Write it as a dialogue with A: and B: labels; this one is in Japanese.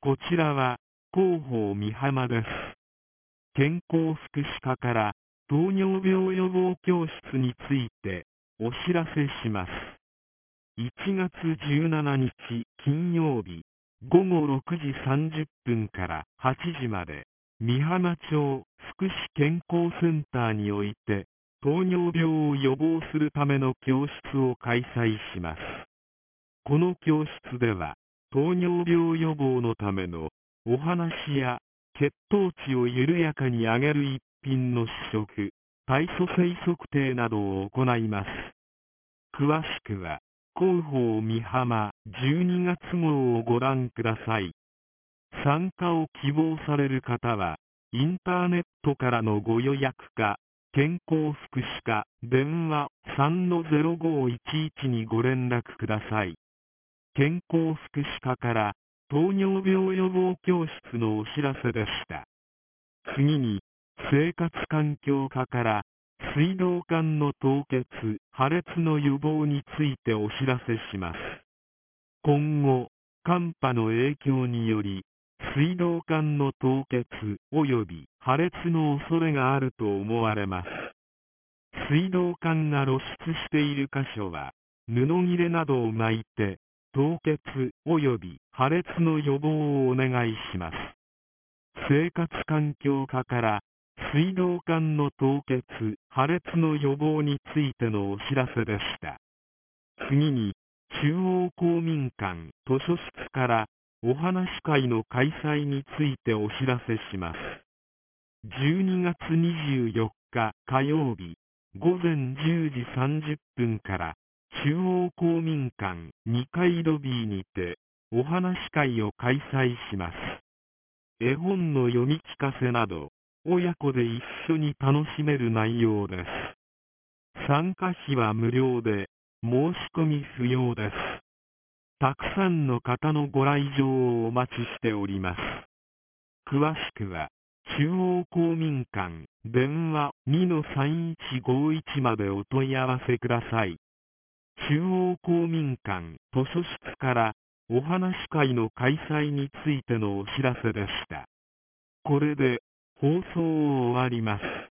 A: こちらは広報美浜です。健康福祉課から糖尿病予防教室についてお知らせします。1月17日金曜日午後6時30分から8時まで美浜町福祉健康センターにおいて糖尿病を予防するための教室を開催します。この教室では糖尿病予防のためのお話や血糖値を緩やかに上げる一品の試食、体組成測定などを行います。詳しくは広報美浜12月号をご覧ください。参加を希望される方はインターネットからのご予約か健康福祉課電話 3-0511 にご連絡ください。健康福祉課から糖尿病予防教室のお知らせでした。次に生活環境課から水道管の凍結・破裂の予防についてお知らせします。今後、寒波の影響により水道管の凍結及び破裂の恐れがあると思われます。水道管が露出している箇所は布切れなどを巻いて凍結及び破裂の予防をお願いします。生活環境課から水道管の凍結・破裂の予防についてのお知らせでした。次に中央公民館図書室からお話し会の開催についてお知らせします。12月24日火曜日午前10時30分から中央公民館2階ロビーにてお話し会を開催します。絵本の読み聞かせなど親子で一緒に楽しめる内容です。参加費は無料で申し込み不要です。たくさんの方のご来場をお待ちしております。詳しくは中央公民館電話 2-3151 までお問い合わせください。中央公民館図書室からお話し会の開催についてのお知らせでした。これで放送を終わります。